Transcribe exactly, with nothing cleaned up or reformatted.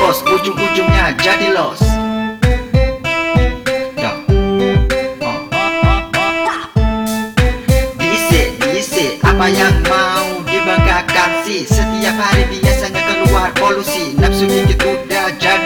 bos, ujung-ujungnya jadi los. Yo. Oh. Dice, dice, apa yang mau dibanggakan sih? Setiap hari biasanya keluar polusi, nafsu gigit udah jadi